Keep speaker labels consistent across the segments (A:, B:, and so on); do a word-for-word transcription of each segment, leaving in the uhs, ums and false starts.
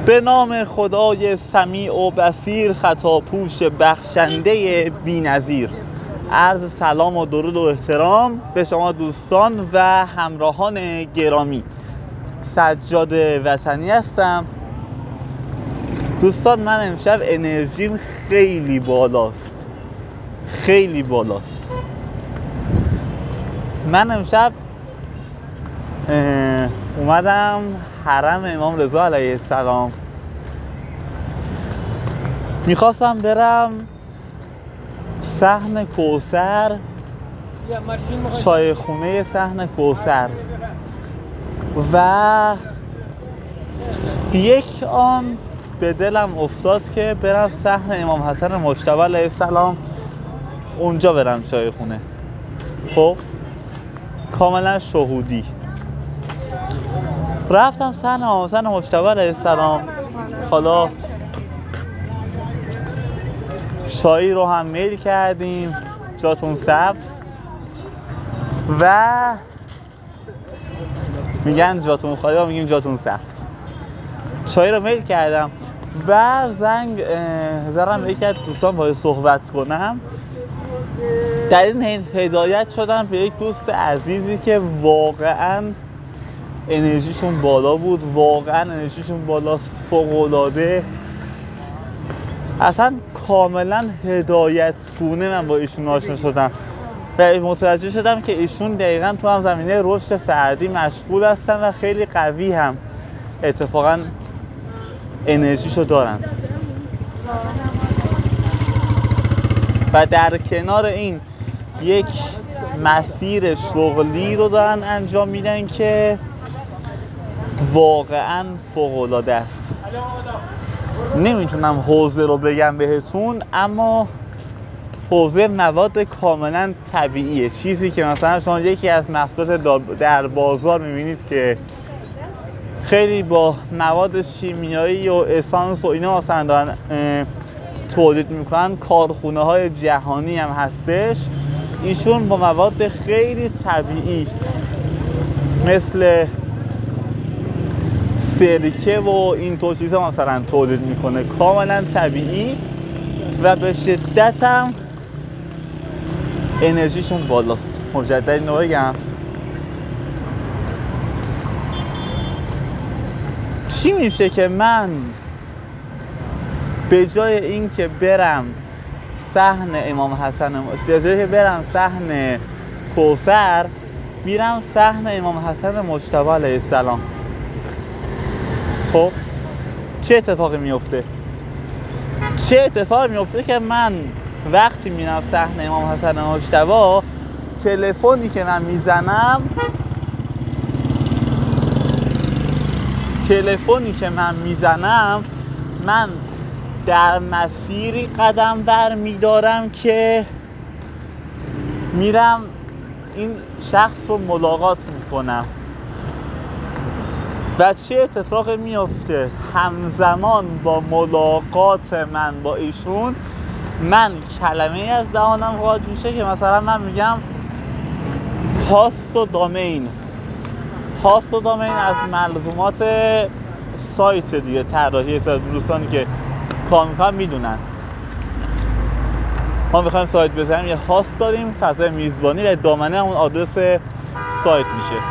A: به نام خدای سمیع و بصیر، خطاپوش بخشنده بی‌نظیر. عرض سلام و درود و احترام به شما دوستان و همراهان گرامی. سجاد وطنی هستم. دوستان، من امشب انرژیم خیلی بالاست خیلی بالاست من امشب اومدم حرم امام رضا علیه السلام. میخواستم برم صحن کوثر، چای خونه صحن کوثر، و یک آن به دلم افتاد که برم صحن امام حسن مجتبی علیه السلام، اونجا برم چای خونه. خب کاملا شهودی رفتم صحن امام حسن مجتبی علیه السلام. حالا چایی رو هم میل کردیم، جاتون سبز، و میگن جاتون خالی، ما میگیم جاتون سبز. چای رو میل کردم و زنگ زدم یکی از دوستان باید صحبت کنم. در این هدایت شدم به یک دوست عزیزی که واقعا انرژیشون بالا بود، واقعا انرژیشون بالاست، فوق‌العاده. اصلا کاملا هدایت گونه من با ایشون آشنا شدم و متوجه شدم که ایشون دقیقا تو هم زمینه رشد فردی مشغول هستن و خیلی قوی هم اتفاقا انرژیشو دارن، و در کنار این یک مسیر شغلی رو دارن انجام میدن که واقعا فوق‌العاده است. نمیتونم حوزه رو بگم بهتون، اما حوزه مواد کاملا طبیعیه، چیزی که مثلا شما یکی از محصولات در بازار میبینید که خیلی با مواد شیمیایی و اسانس و اینا مثلا دارن تولید میکنن، کارخونه های جهانی هم هستش. ایشون با مواد خیلی طبیعی مثل سرکه و این تو چیزا مثلا تولید میکنه، کاملا طبیعی، و به شدت هم انرژیشون بالاست. مجدد اینو بگم، چی میشه که من به جای این که برم صحن امام حسن، به جای که برم صحن کوثر، میرم صحن امام حسن مجتبی علیه السلام. خب چه اتفاقی میفته؟ چه اتفاقی میفته که من وقتی میرم صحن امام حسن مجتبی، تلفنی که من میزنم تلفنی که من میزنم من در مسیری قدم بر میدارم که میرم این شخص رو ملاقات میکنم. و چه اتفاقی میفته؟ همزمان با ملاقات من با ایشون، من کلمه از دهانم خارج میشه که مثلا من میگم هاست و دامین. هاست و دامین از ملزومات سایت دیگه، طراحی سایت، دوستانی که کار میکنن میدونن. ما میخوایم سایت بزنیم، یه هاست داریم، فضای میزبانی، و دامنه همون آدرس سایت میشه.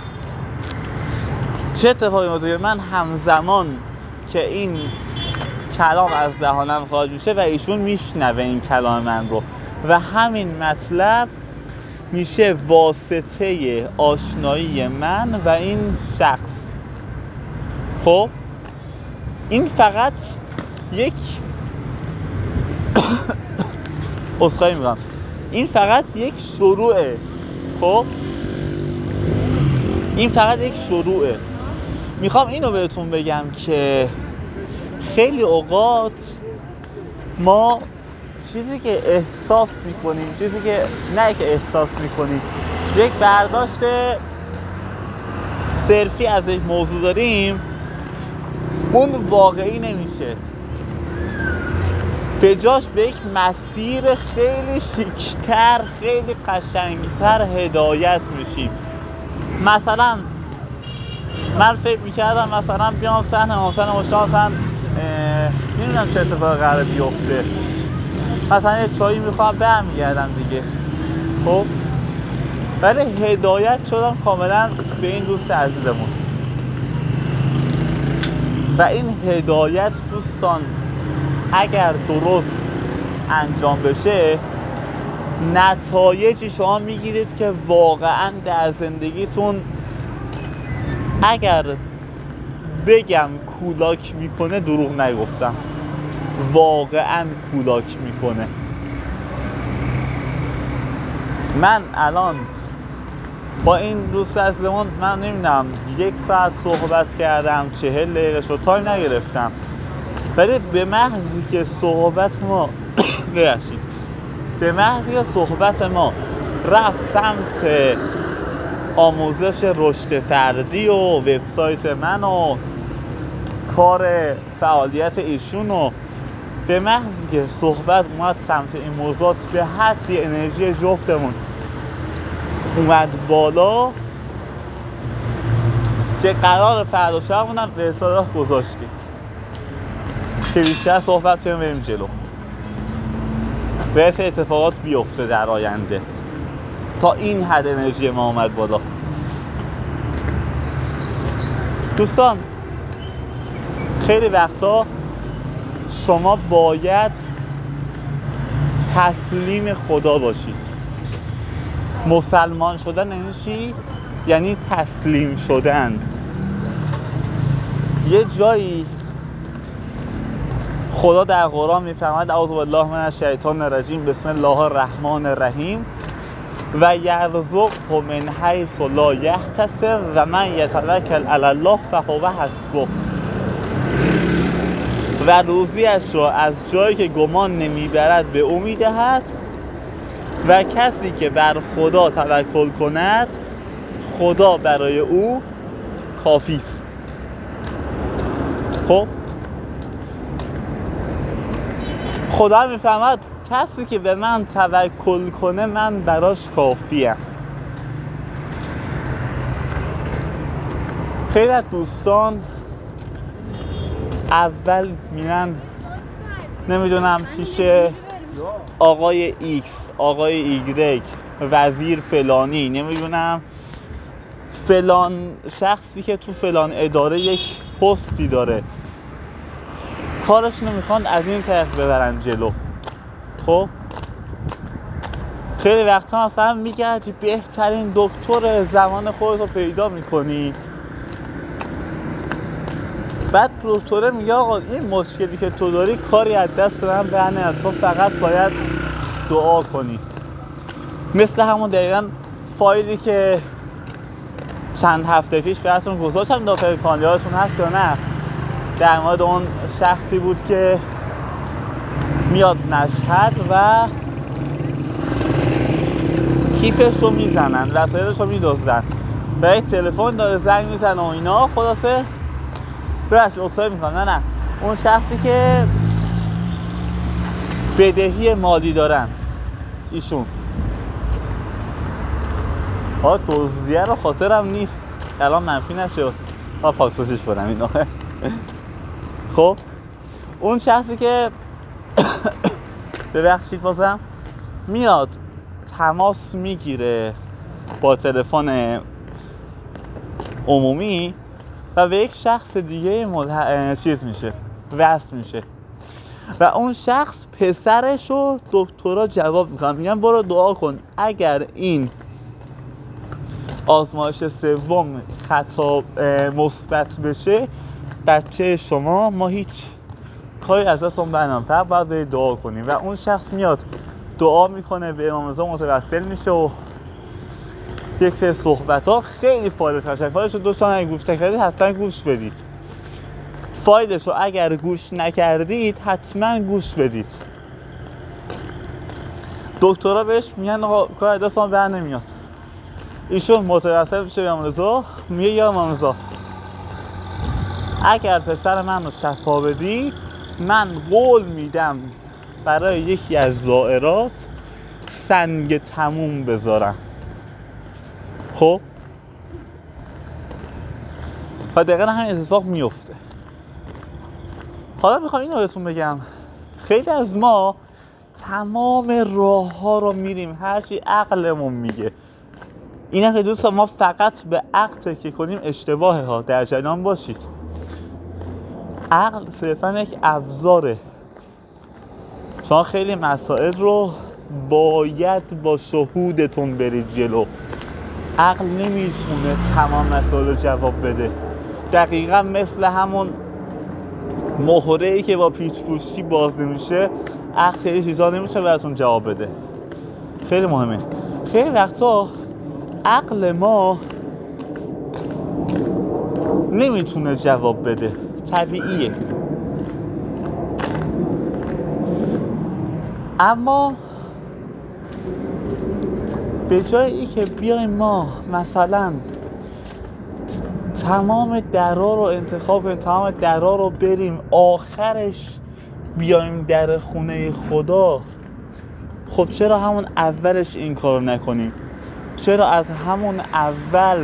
A: چه اتفاقی میفته؟ من همزمان که این کلام از دهانم خارج میشه و ایشون میشنوه این کلام من رو، و همین مطلب میشه واسطه آشنایی من و این شخص. خب این فقط یک عذرخواهی میکنم این فقط یک شروعه. خب این فقط یک شروعه. میخوام اینو بهتون بگم که خیلی اوقات ما چیزی که احساس میکنیم، چیزی که نه که احساس میکنیم، یک برداشت صرفی از یک موضوع داریم، اون واقعی نمیشه. به جاش به یک مسیر خیلی شیکتر، خیلی قشنگتر هدایت میشیم. مثلا من فکر میکردم مثلا بیام صحنه مثلا مشتاق مثلا نمیدونم چه اتفاقی قراره بیفته، مثلا یه چایی میخوام برمیگردم دیگه. خب ولی هدایت شدم کاملا به این دوست عزیزمون و این هدایت دوستان اگر درست انجام بشه نتایجی شما میگیرید که واقعا در زندگیتون اگر بگم کولاک میکنه دروغ نگفتم، واقعا کولاک میکنه. من الان با این دوست عزیزمون من نمیدونم یک ساعت صحبت کردم، چهل دقیقه شد، تایم نگرفتم، ولی به محضی که صحبت ما ببخشید به محضی که صحبت ما رفت سمت آموزش رشد فردی و وبسایت من و کار فعالیت ایشون و به محضی که صحبت اومد سمت این موضوعات به حدی انرژی جفتمون اومد بالا که قرار فردا شبمونم به اصطلاح گذاشتیم که بیشتر صحبت کنیم بریم جلو به اتفاقات بیفته در آینده. تا این حد انرژی ما اومد بالا. دوستان خیلی وقتا شما باید تسلیم خدا باشید. مسلمان شدن یعنی چی؟ یعنی تسلیم شدن. یه جایی خدا در قرآن میفرماید اعوذ بالله من الشیطان الرجیم بسم الله الرحمن الرحیم و یرزقه من حیث لا یحتسب و من یتوکل علی الله فهو حسبه، و روزیش را از جایی که گمان نمیبرد به او میدهد و کسی که بر خدا توکل کند خدا برای او کافی است. خب خدا میفهمد کسی که به من توکل کنه من براش کافیم. خیلی از دوستان اول میرن نمیدونم پیش آقای ایکس، آقای ایگرگ، وزیر فلانی، نمیدونم فلان شخصی که تو فلان اداره یک پستی داره، کارشونو میخوان از این طرف ببرن جلو. خب خیلی وقتا مثلا میگردی بهترین دکتر زمان خودتو پیدا میکنی، بعد دکتره میگه آقا این مشکلی که تو داری کاری از دست من برنمیاد، تو فقط باید دعا کنی. مثل همون دقیقاً فایلی که چند هفته پیش براتون گذاشتم داخل کانال، یادتون هست یا نه؟ در مورد اون شخصی بود که میاد مشهد و کیفش رو میزنن، وسایلش رو میدزدن و یک تلفن داره زنگ میزنه و اینا. خلاصه بهش اصلاحی میکنن. نه نه اون شخصی که بدهی مالی دارن ایشون ها دزدیه رو خاطرم نیست الان منفی نشه ها پاکسازیش کنم اینو. خب اون شخصی که ببخشید بازم میاد تماس میگیره با تلفن عمومی و به یک شخص دیگه مله... چیز میشه وصل میشه و اون شخص پسرش و دکترا جواب میکنن، میگن برو دعا کن اگر این آزمایش سوم خطا مثبت بشه بچه شما ما هیچ کاری از دستمون برنمیاد، فقط باید برید دعا کنیم. و اون شخص میاد دعا میکنه به امام رضا متوسل میشه و یک سری صحبت ها خیلی فایده تشکر. فایدش رو دوستان اگه گوش نکردید حتما گوش بدید. فایدش رو اگر گوش نکردید حتما گوش بدید. دکترها بهش میگن آقا کار از دست ما بر نمیاد. ایشون متوسل میشه به امام رضا، میگه یا امام رضا اگر پسر من رو شفا بدی من قول میدم برای یکی از زائرات سنگ تموم بذارم. خب و دقیقا همین اتفاق میفته. حالا میخوام اینو بهتون بگم، خیلی از ما تمام راه ها رو میریم هرچی عقلمون میگه. اینه که دوستان ما فقط به عقل تکیه کنیم اشتباهه ها، در جریان باشید. عقل صرفا یک ابزاره. شما خیلی مسائل رو باید با شهودتون برید جلو. عقل نمیتونه تمام مسائل رو جواب بده. دقیقا مثل همون مهره‌ای که با پیچ گوشتی باز نمیشه، عقل خیلی چیزا نمیتونه براتون جواب بده. خیلی مهمه. خیلی وقتا عقل ما نمیتونه جواب بده، طبیعیه. اما به جای ای که بیایم ما مثلا تمام درا رو انتخاب کنیم، تمام درا رو بریم، آخرش بیایم در خونه خدا، خب چرا همون اولش این کار نکنیم؟ چرا از همون اول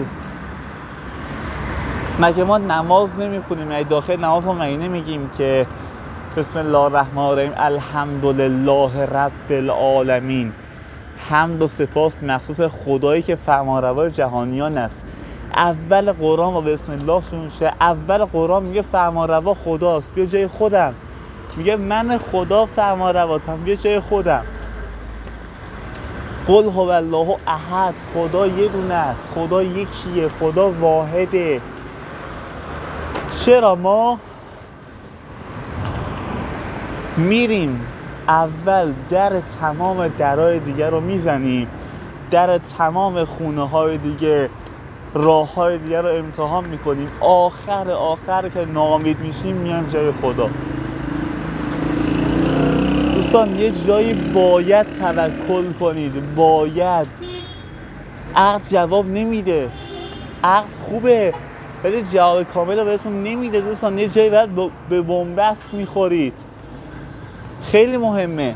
A: مگه ما نماز نمی خونیم؟ مگه داخل نماز ما مگه نمیگیم که بسم الله الرحمن الرحیم الحمدلله رب العالمین، حمد و سپاس مخصوص خدایی که فرمانروای جهانیان است. اول قرآن با بسم الله شروع میشه. اول قرآن میگه فرمانروا خداست، بیا جای خودم. میگه من خدا فرمانرواتم، بیا جای خودم. قل هو الله احد، خدا یه دونه است، خدا یکیه، خدا واحده. چرا ما میریم اول در تمام درهای دیگر رو میزنیم، در تمام خونه های دیگه، راه های دیگر رو امتحان میکنیم، آخر آخر که ناامید میشیم میایم جای خدا. دوستان یه جایی باید توکل کنید، باید. عقل جواب نمیده، عقل خوبه ولی جواب کامل رو بهتون نمیده. دوستان یه جایی باید به بنبست میخورید، خیلی مهمه.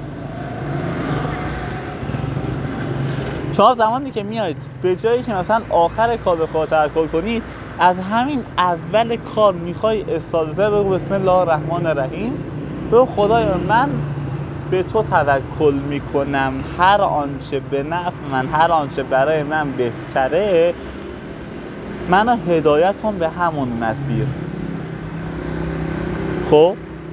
A: شما زمانی که میایید به جایی که مثلا آخر کار به خدا توکل کنید، از همین اول کار میخوای استادزه بگو بسم الله الرحمن الرحیم، بگو خدایا من به تو توکل میکنم، هر آنچه به نفع من، هر آنچه برای من بهتره، منو هدایت کن به همون مسیر. خب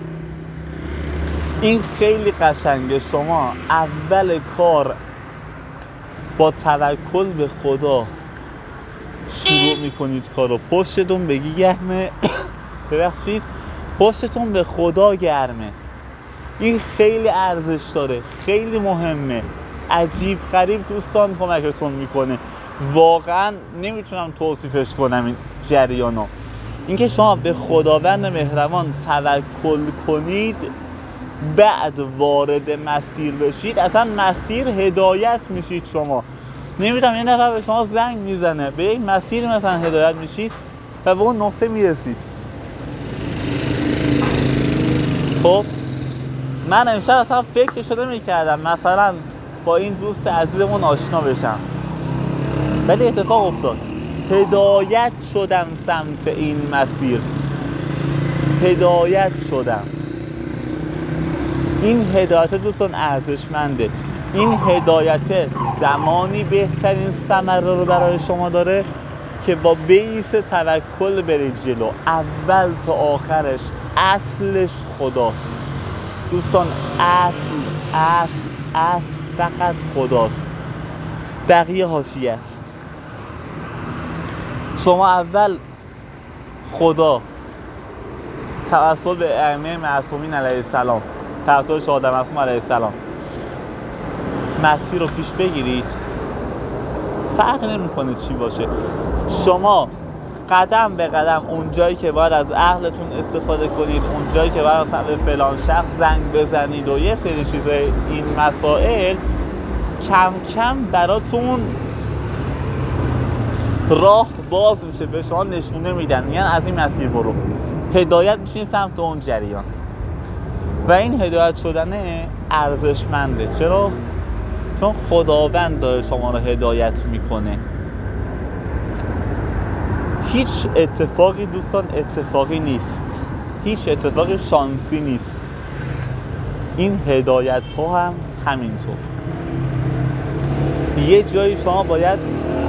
A: این خیلی قشنگه. شما اول کار با توکل به خدا شروع میکنید کارو، پشتتون بگی گرمه ببخشید پشتتون به خدا گرمه. این خیلی ارزش داره، خیلی مهمه، عجیب غریب دوستان کمکتون میکنه. واقعا نمیتونم توصیفش کنم این جریانو. اینکه شما به خداوند مهربان توکل کنید، بعد وارد مسیر بشید، اصلا مسیر هدایت میشید. شما نمیدونم یه نفر به شما زنگ میزنه، به یک مسیر مثلا هدایت میشید و به اون نقطه میرسید. خب من امشب اصلا فکر شده میکردم مثلا با این دوست عزیزمون آشنا بشم، ولی اتفاق افتاد، هدایت شدم سمت این مسیر، هدایت شدم. این هدایت دوستان ارزشمنده. این هدایت زمانی بهترین ثمره رو برای شما داره که با بیس توکل برید جلو. اول تا آخرش اصلش خداست دوستان، اصل اصل اصل فقط خداست، بقیه حاشیه است. شما اول خدا توسل به ائمه معصومین علیه السلام، توسل شهداء معصوم علیه السلام مسیر رو پیش بگیرید، فرق نمیکنه چی باشه. شما قدم به قدم اون جایی که باید از عقلتون استفاده کنید، اون جایی که باید مثلا به فلان شخص زنگ بزنید و یه سری چیزای این مسائل، کم کم براتون راه باز میشه، به شما نشونه میدن، میگن از این مسیر برو، هدایت میشین سمت اون جریان. و این هدایت شدنه ارزشمنده. چرا؟ چون خداوند داره شما رو هدایت میکنه. هیچ اتفاقی دوستان اتفاقی نیست، هیچ اتفاقی شانسی نیست. این هدایت ها هم همینطور. یه جایی شما باید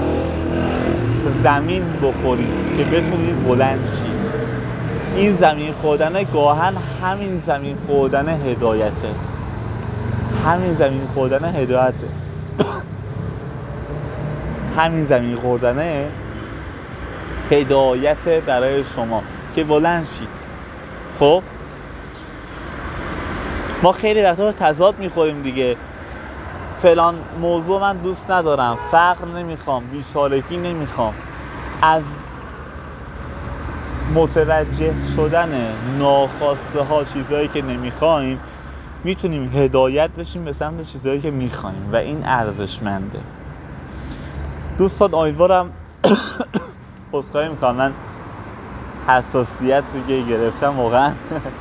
A: زمین بخورید که بتونید بلند شید. این زمین خوردن گاهن همین زمین خوردن هدایته، همین زمین خوردن هدایته همین زمین خوردن هدایت برای شما که بلند شید. خب ما خیلی وقتا تضاد میخوریم دیگه، فلان موضوع من دوست ندارم، فقر نمیخوام، بیچارگی نمیخوام. از متوجه شدن ناخواسته ها، چیزهایی که نمیخوایم، میتونیم هدایت بشیم به سمت چیزهایی که میخوایم و این ارزشمنده. دوستان امیدوارم عذرخواهی میکنم، من حساسیتی که گرفتم واقعا.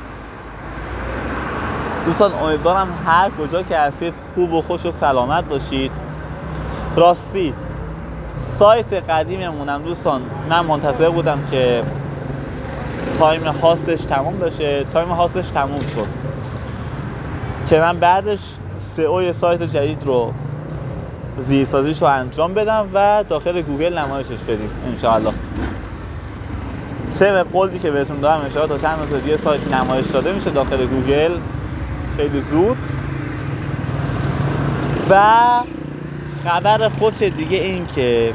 A: دوستان امیدوارم هر کجا که هستید خوب و خوش و سلامت باشید. راستی سایت قدیممونم دوستان، من منتظر بودم که تایم هاستش تموم بشه، تایم هاستش تموم شد که من بعدش سئو سایت جدید رو زیرسازیش رو انجام بدم و داخل گوگل نمایشش بدیم انشاءالله. طبق قولی که بهتون دارم انشاءالله تا چند روز دیگه سایت نمایش داده میشه داخل گوگل خیلی زود. و خبر خوش دیگه این که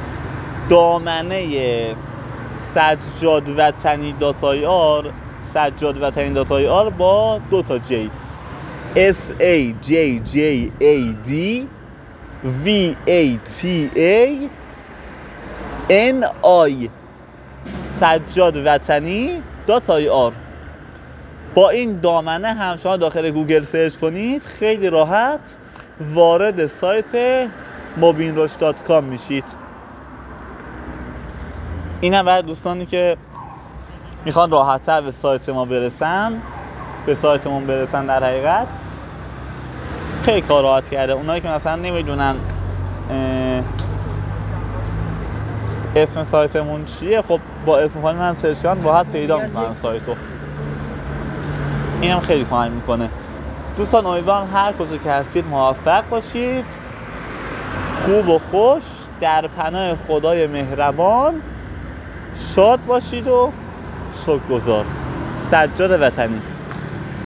A: دامنه سجاد وطنی دات آی آر سجاد وطنی دات آی آر با دو تا جی اس ای جی جی ای دی وی ای تی ای ان آی سجاد وطنی دات آی آر. با این دامنه هم شما داخل گوگل سرچ کنید خیلی راحت وارد سایت مبینروش دات کام میشید. این هم برای دوستانی که میخوان راحت‌تر به سایت ما برسن، به سایتمون برسن. در حقیقت خیلی کار راحت کرده. اونایی که مثلا نمیدونن اسم سایتمون چیه، خب با اسم خود من سرچ کردن راحت پیدا میکنن سایتو. این هم خیلی کمک میکنه. دوستان امیدوارم هر کجا که هستید موفق باشید، خوب و خوش در پناه خدای مهربان، شاد باشید و شکرگزار. سجاد وطنی.